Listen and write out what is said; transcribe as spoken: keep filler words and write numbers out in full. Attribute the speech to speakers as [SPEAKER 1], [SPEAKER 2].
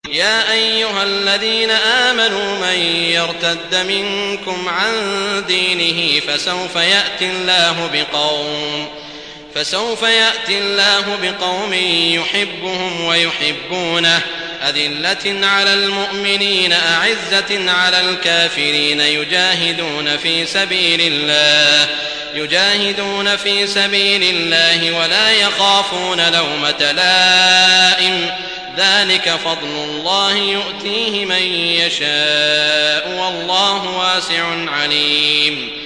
[SPEAKER 1] يا أيها الذين آمنوا من يرتد منكم عن دينه فسوف يأتي الله بقوم فسوف يأتي الله بقوم يحبهم ويحبونه أذلة على المؤمنين أعزة على الكافرين يجاهدون في سبيل الله يجاهدون في سبيل الله ولا يخافون لومة لائم ذلك فضل الله يؤتيه من يشاء والله واسع عليم.